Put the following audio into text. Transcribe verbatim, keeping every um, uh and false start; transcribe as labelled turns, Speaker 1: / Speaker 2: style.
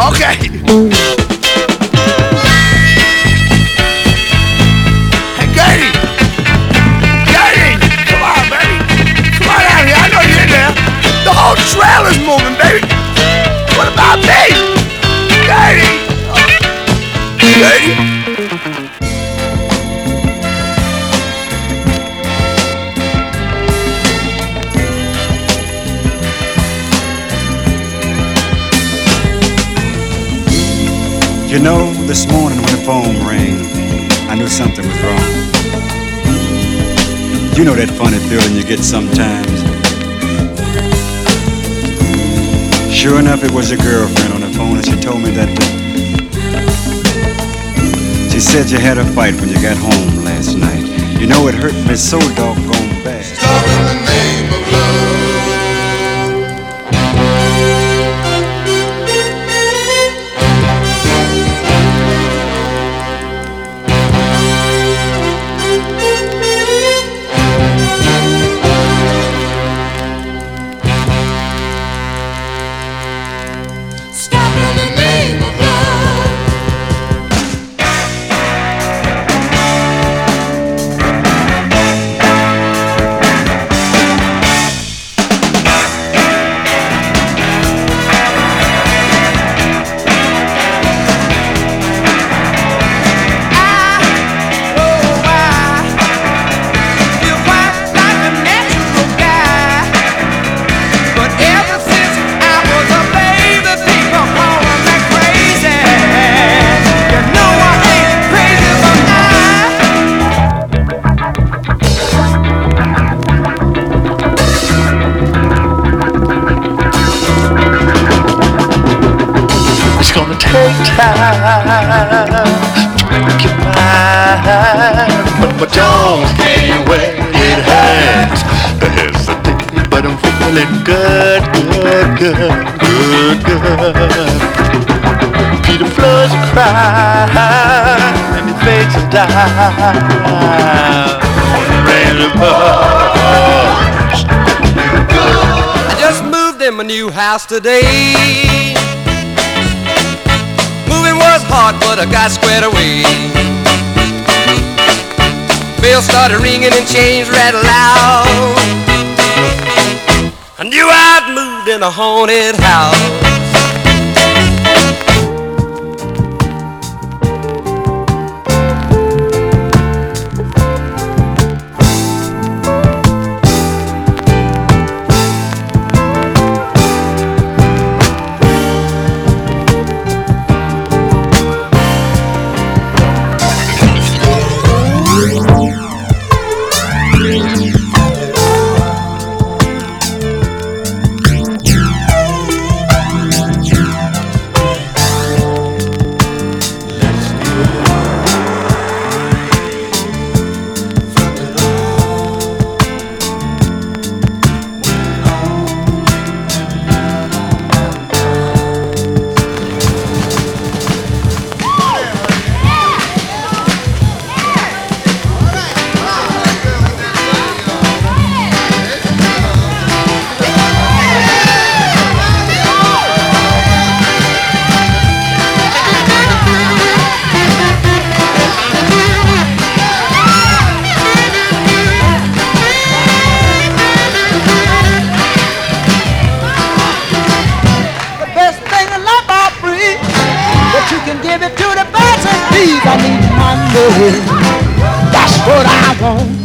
Speaker 1: Okay. Hey, Gertie. Gertie. Come on, baby. Come on out here. I know you're in there. The whole trailer's moving, baby. What about me? Gertie. Gertie.
Speaker 2: You know, this morning when the phone rang, I knew something was wrong. You know that funny feeling you get sometimes. Sure enough, it was your girlfriend on the phone, and she told me that she said you had a fight when you got home last night. You know, it hurt me so doggone bad.
Speaker 3: Stop in the name of love.
Speaker 4: But my jaws can't where it hurts. I hesitate, but I'm feeling good, good, good, good, good. Peter floods and cries, and his face will die. Rain apart.
Speaker 5: I just moved in my new house today. Moving was hard, but I got squared away. Bells started ringing and chains rattled loud. I knew I'd moved in a haunted house.
Speaker 6: I need money. That's what I want.